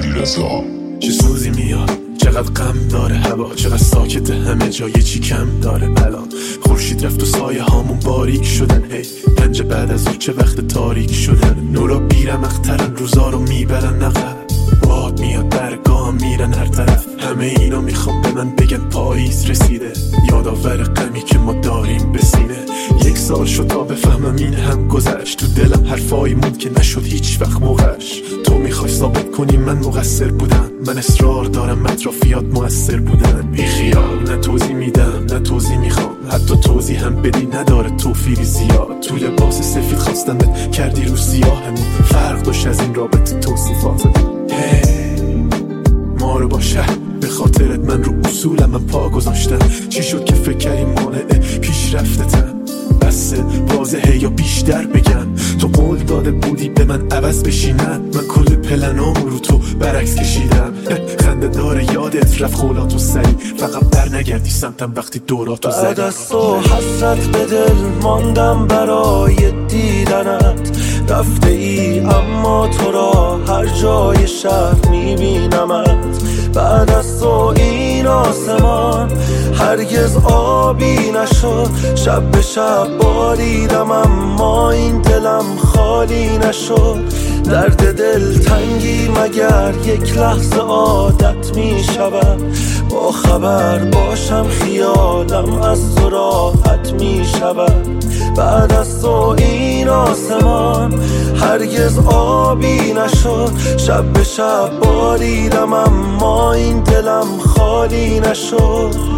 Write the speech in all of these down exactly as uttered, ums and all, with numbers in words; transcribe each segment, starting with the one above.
علیرضا. چه سوزی میاد، چقدر غم داره هوا، چقدر ساکته همه جا، یه چی کم داره الان. خورشید رفت و سایه هامون باریک شدن، هی پنج بعد از اون چه وقت تاریک شدن. نورا بیرمخترن، روزا رو میبرن نقب، باد میاد برگاه میرن هر طرف. همه اینا میخوام به من بگن پاییز رسیده، یادآور غمی که ما داریم به سینه. یک سال شد تا بفهمم این هم گذشت، تو دلم حرفایی موند که نشد هیچ وقت موقعش. تو میخوای ثابت کنی من مقصر بودم، من اصرار دارم اطرافیات مؤثر بودن. بی خیال نه توضیح میدم نه توضیح میخوام، حتی توضیح هم بدی نداره توفیری زیاد. تو لباس سفید خواستمت کردی رو سیاهمون، فرق داشت از این رابطه توصیفاتمون. hey, ما رو باشه به خاطرت من رو اصولم من پا گذاشتم. چی شد که فکر کردی مانع پیش رفتتم؟ بسه واضحه یا بیشتر بگم؟ تو قول داده بودی به من عوض بشی، نه من کل پلنامو رو تو برعکس کشیدم. خنده داره یادت رفت خولاتو سری، فقط بر نگردی سمتم وقتی دوراتو زدی. بعد از تو حسرت به دل ماندم برای دیدنت، رفته ای اما تو را هر جای شهر میبینمت. بعد از تو این آسمان هرگز آبی نشد، شب به شب باریدم اما این دلم خالی نشد. درد دل تنگی مگر یک لحظه عادت می شود، با خبر باشم خیالم از تو راحت می شود. بعد از تو این آسمان هرگز آبی نشد، شب به شب باریدم اما این دلم خالی نشد.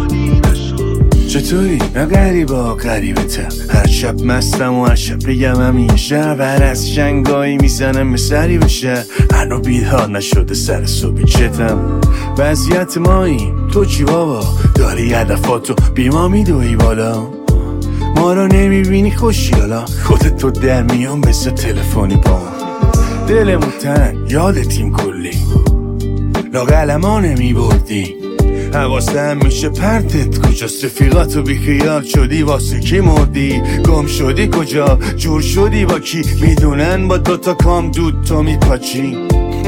چطوری؟ نه غریبا غریبتم، هر شب مستم و هر شب بگم همین شب، هر از شنگایی میزنم به سری بشه، هنو بیدار نشده سر صبحی چتم. وضعیت ماییم تو چی بابا؟ داری هدفاتو بی ما میدوی بالا، ما رو نمیبینی خوشیالا، خودت تو در میان بسه تلفنی با دلمون تن یادتیم کلی، لاغلما نمیبردی حواسم میشه پرتت کجاست، رفیقاتو بی خیال شدی واسه کی مردی، گم شدی کجا، جور شدی با کی، میدونن با دوتا کام دود تو میپاچی،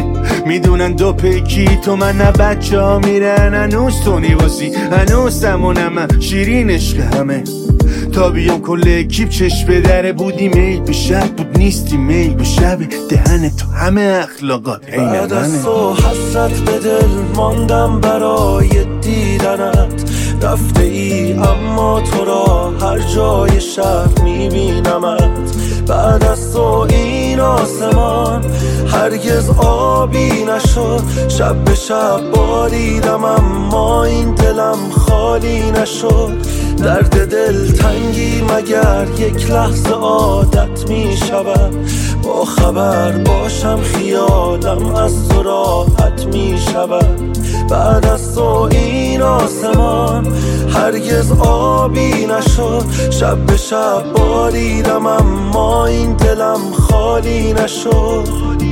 میدونن دو پیکی تو من نه بچه ها میرن هنوز تو نیوازی، هنوز همونم شیرین عشق همه، تا بیام کل اکیب چشم به دره بودی، میل به شب بود نیستی میل به شب، دهن تو همه اخلاقات عین منه. بعد از تو حسرت به دل ماندم برای دیدنت، رفته ای اما تو را هر جای شهر میبینمت. بعد از تو این آسمان هرگز آبی نشد، شب به شب باریدم اما این دلم خالی نشد. درد دل تنگی مگر یک لحظه عادت می شود، با خبر باشم خیالم از تو راحت می شود. بعد از تو این آسمان هرگز آبی نشد، شب به شب باریدم اما این دلم خالی نشد.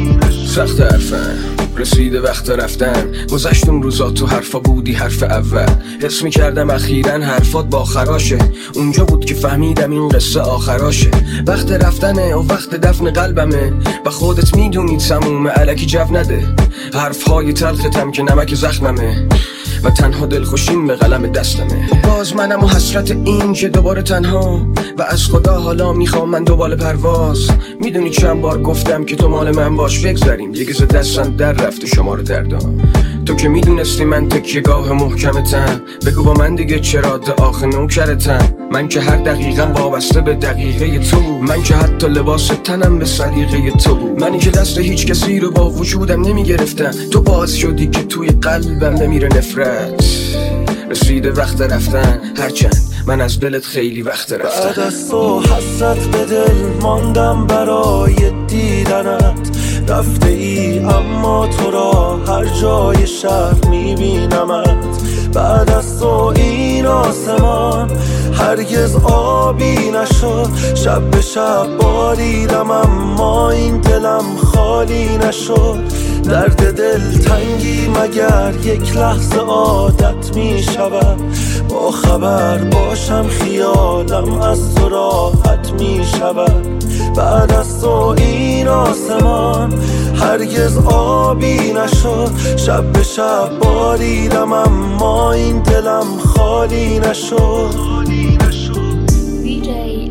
سخت حرفن رسیده وقت رفتن، گذشتم روزا تو حرفا بودی حرف اول، حس میکردم اخیراً حرفات با خراشه، اونجا بود که فهمیدم این قصه آخراشه. وقت رفتنه و وقت دفن قلبمه، و خودت میدونی سمومه الکی جو نده، حرفهای تلختم که نمک زخممه، و تنها دلخوشیم به قلم دستمه. باز منم و حسرت این که دوباره تنها، و از خدا حالا میخوام من دوباره پرواز. میدونی چند بار گفتم که تو مال من باش، بگذاریم دیگه ز دستم در رفت شما رو دردم. تو که میدونستی من تکیه‌گاه محکمتم، بگو با من دیگه چرا آخ نوکرتم. من که هر دقیقه وابسته به دقیقه تو، من که حتی لباس تنم به سلیقه تو بود. منی که دست هیچ کسی رو با وجودم نمیگرفتم، تو باعث شدی که توی قلبم بمیره نفرت. رسیده وقت رفتن هرچند من از دلت خیلی وقت رفتم. بعد از تو حسرت به دل ماندم برای دیدنت، رفته ای اما تو را هر جای شهر میبینمت. بعد از تو این آسمان هرگز آبی نشد، شب به شب باریدم اما این دلم خالی نشد. درد دل تنگی مگر یک لحظه عادت می شود. با خبر باشم خیالم از تو راحت می شود. بعد از تو این آسمان هرگز آبی نشد. شب به شب باریدم اما این دلم خالی نشد. وی جی